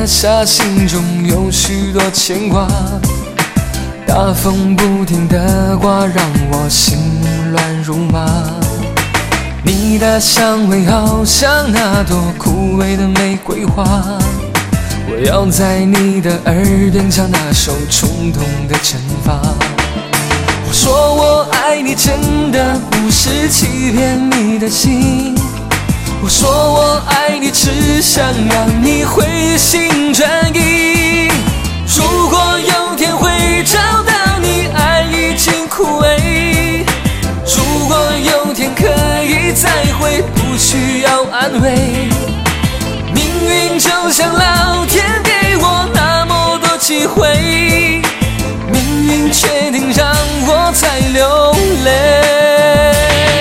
的下，心中有许多牵挂。大风不停地刮，让我心乱如麻。你的香味好像那朵枯萎的玫瑰花，我要在你的耳边唱那首冲动的惩罚。我说我爱你，真的不是欺骗你的心。我说我爱你，只想让你回心转意。如果有天会找到你，爱已经枯萎。如果有天可以再会，不需要安慰。命运就像老天给我那么多机会，命运决定让我再流泪。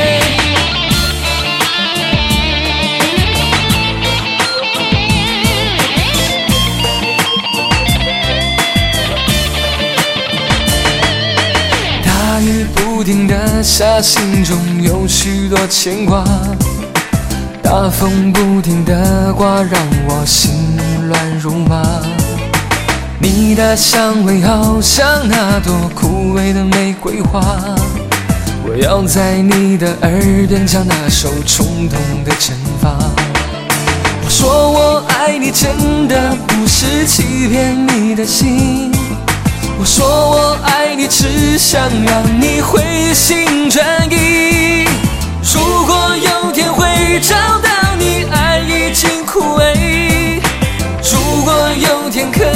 大雨不停地下，心中有许多牵挂。大风不停地刮，让我心乱如麻。你的香味好像那朵枯萎的玫瑰花，我要在你的耳边唱那首冲动的惩罚。我说我爱你，真的不是欺骗你的心。我说我爱你，只想让你回心转意。如果有天会找到你，爱已经枯萎。如果有天可